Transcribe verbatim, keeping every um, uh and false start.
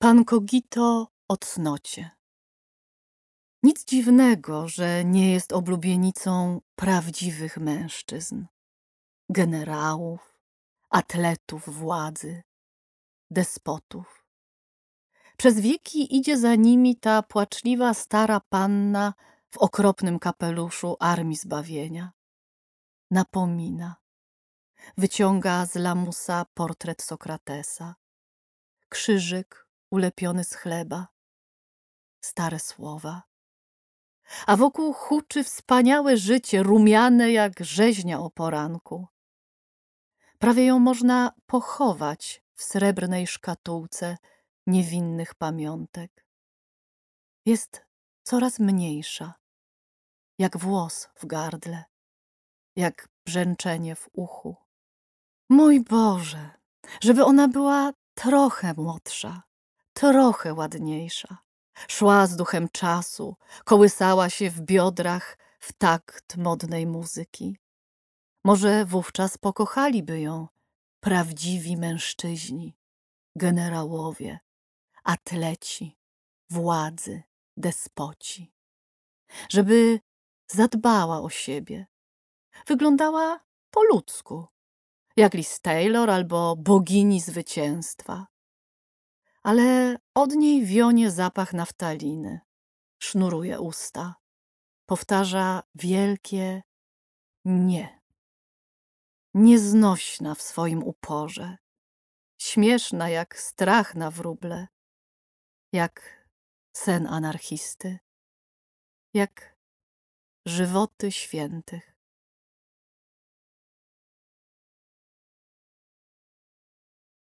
Pan Kogito o cnocie. Nic dziwnego, że nie jest oblubienicą prawdziwych mężczyzn, generałów, atletów władzy, despotów. Przez wieki idzie za nimi ta płaczliwa stara panna w okropnym kapeluszu Armii Zbawienia. Napomina. Wyciąga z lamusa portret Sokratesa, krzyżyk ulepiony z chleba, stare słowa. A wokół huczy wspaniałe życie, rumiane jak rzeźnia o poranku. Prawie ją można pochować w srebrnej szkatułce niewinnych pamiątek. Jest coraz mniejsza, jak włos w gardle, jak brzęczenie w uchu. Mój Boże, żeby ona była trochę młodsza, trochę ładniejsza. Szła z duchem czasu, kołysała się w biodrach w takt modnej muzyki. Może wówczas pokochaliby ją prawdziwi mężczyźni, generałowie, atleci, władzy, despoci. Żeby zadbała o siebie. Wyglądała po ludzku, jak Liz Taylor albo bogini zwycięstwa. Ale od niej wionie zapach naftaliny, sznuruje usta, powtarza wielkie nie. Nieznośna w swoim uporze, śmieszna jak strach na wróble, jak sen anarchisty, jak żywoty świętych.